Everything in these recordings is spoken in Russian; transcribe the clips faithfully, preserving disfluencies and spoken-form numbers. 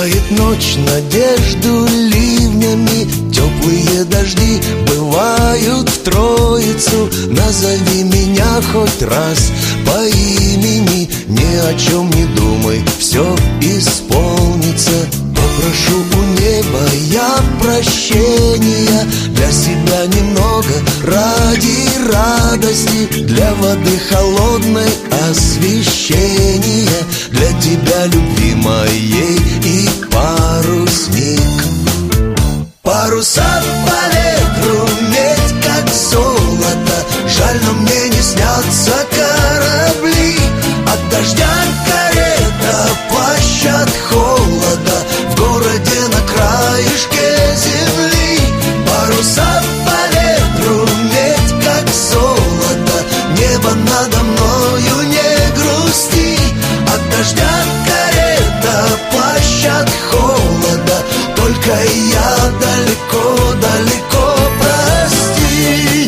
Убивает ночь надежду ливнями, теплые дожди бывают в Троицу. Назови меня хоть раз по имени, ни о чем не думай, все исполнится. Попрошу у неба я прощения, для себя немного ради радости, для воды холодной освещения, для тебя любви моей и парусник. Паруса по ветру, медь как золото, жаль, но мне не снятся корабли. От дождя карета, плащ от холода, в городе на краешке земли. Паруса по ветру, медь как золото, небо надо мною, не грусти. От дождя карета, плащ от холода, только я далеко-далеко, прости.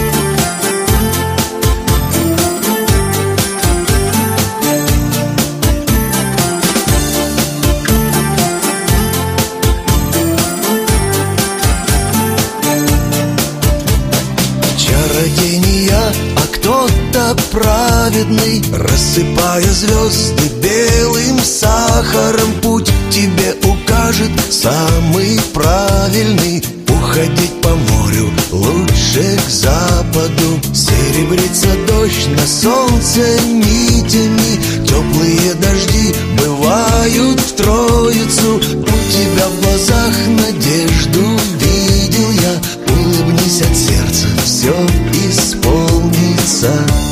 Чародей не я, а кто-то праведный, рассыпая звезды белым сахаром, путь тебе укажет самый правильный. Уходить по морю лучше к западу, серебрится дождь на солнце нитями, теплые дожди бывают в Троицу. У тебя в глазах надежду видел я, улыбнись от сердца, все исполнится.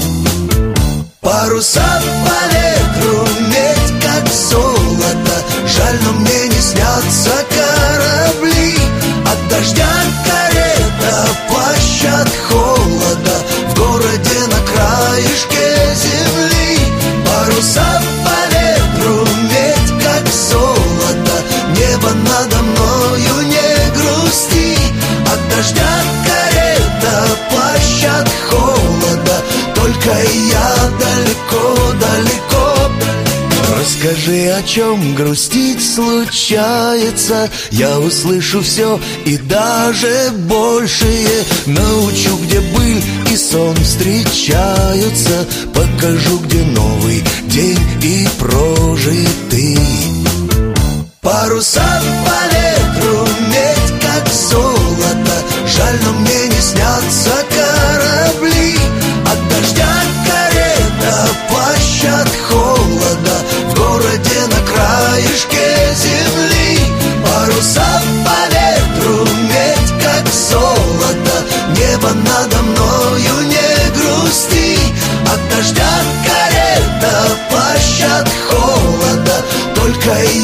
Паруса по ветру, медь как золото, жаль, но мне не снятся корабли. От дождя карета, плащ от холода, в городе на краешке земли. Паруса по ветру, медь как золото, небо надо мною, не грусти. От дождя карета, плащ от холода, только я далеко-далеко. Расскажи, о чем грустить случается, я услышу все и даже большее. Научу, где быль и сон встречаются, покажу, где новый день и прожитый. Паруса по ветру, медь как золото, жаль, но мне не снятся корабли. От дождя карета, плащ от холода, в городе на краешке земли. Паруса по ветру, медь как золото, небо надо мною, не грусти. От дождя карета, плащ от холода, только